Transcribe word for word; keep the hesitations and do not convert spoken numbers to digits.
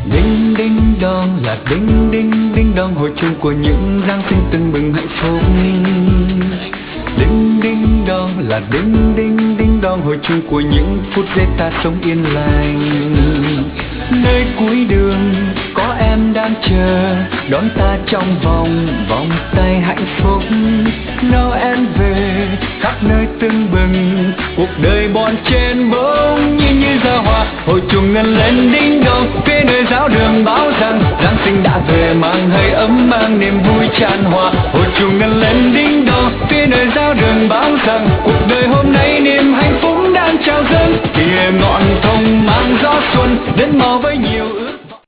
Đinh đinh đong là đinh đinh đinh đong, hồi chuông của những Giáng sinh tưng bừng hạnh phúc. Đinh đinh đong là đinh đinh đinh đong, hồi chuông của những phút giây ta sống yên lành. Nơi cuối đường có em đang chờ đón ta trong vòng vòng tay hạnh phúc. Noel về khắp nơi tưng bừng, cuộc đời bọn trên bỗng nhiên như ra hoa. Hồi chuông ngân lên đinh đong, phía nơi giáo đường báo rằng Giáng sinh đã về, mang hơi ấm mang niềm vui tràn hòa. Hồi chuông ngân lên đinh đong, phía nơi giáo đường báo rằng cuộc đời hôm nay niềm hạnh phúc đang trao dâng. Kìa ngọn thông mang gió xuân đến màu với nhiều ước